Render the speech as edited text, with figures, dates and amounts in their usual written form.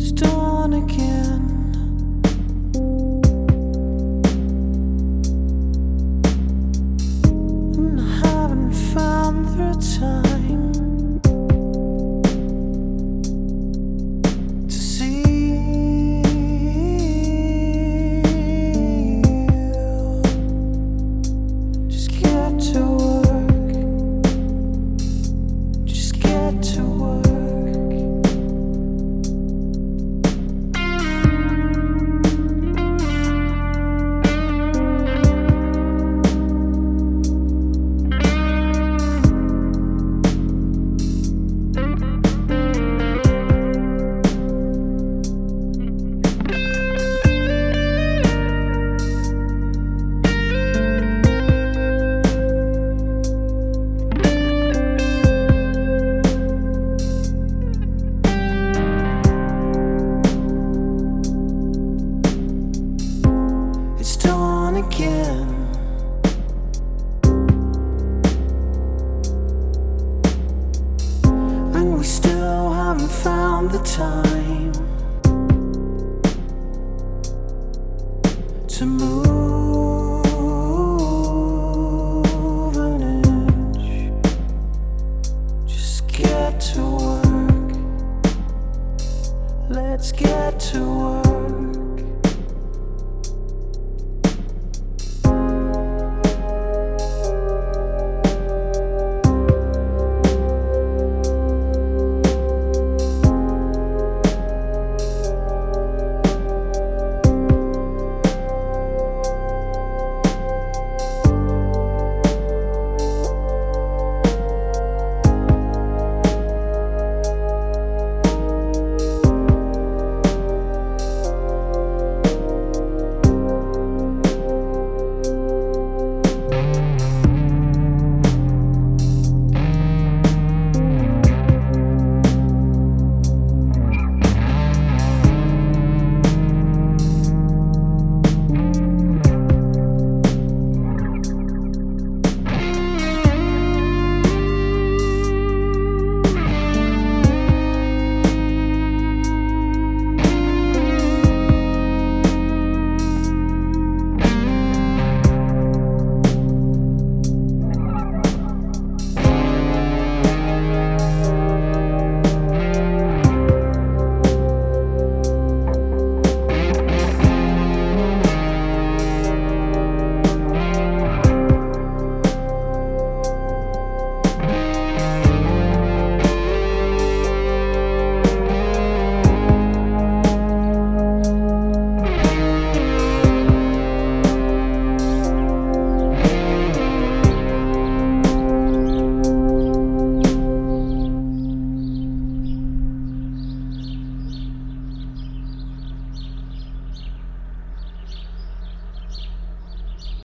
dawn again. And I haven't found the time to see you. Just get to work. Just get to work. It's dawn again. And we still haven't found the time to move an inch. Just get to work. Let's get to work.